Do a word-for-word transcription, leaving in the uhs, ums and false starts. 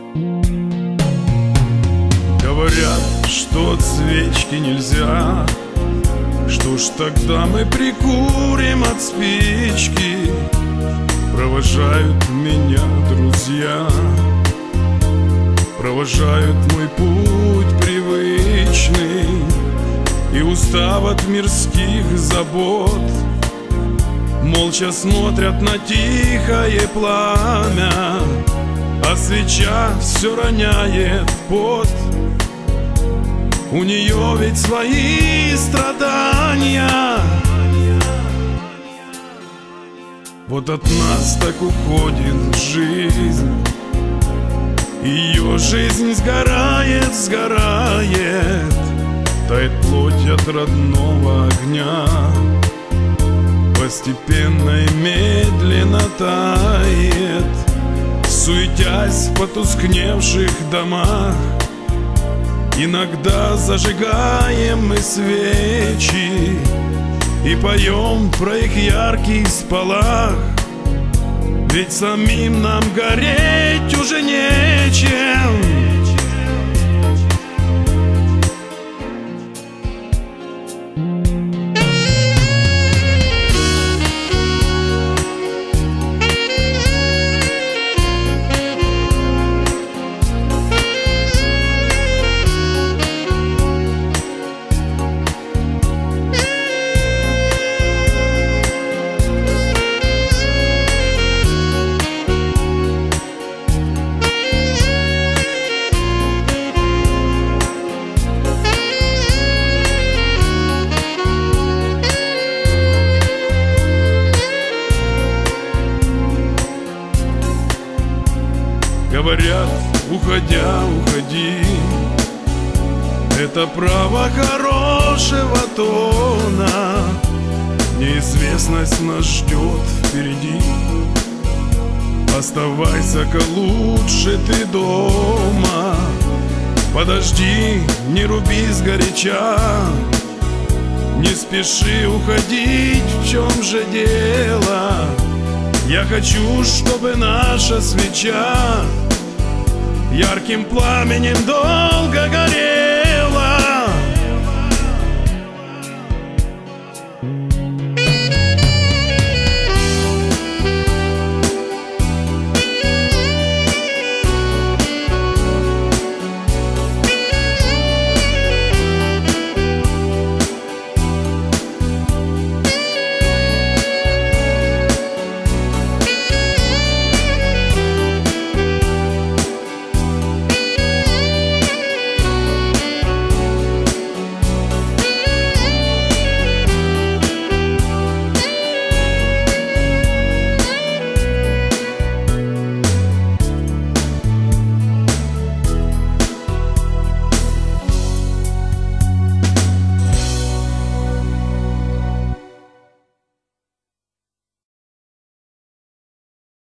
Говорят, что от свечки нельзя. Что ж тогда мы прикурим от спички? Провожают меня друзья, провожают мой путь привычный, и устав от мирских забот, молча смотрят на тихое пламя, а свеча все роняет пот. У нее ведь свои страдания. Вот от нас так уходит жизнь. Ее жизнь сгорает, сгорает, тает плоть от родного огня. Постепенно и медленно тает, суетясь в потускневших домах. Иногда зажигаем мы свечи и поем про их яркий сполох. Ведь самим нам гореть уже нечем. Говорят, уходя, уходи, это право хорошего тона. Неизвестность нас ждет впереди. Оставайся-ка лучше ты дома. Подожди, не руби сгоряча. Не спеши уходить, в чем же дело? Я хочу, чтобы наша свеча ярким пламенем долго горела.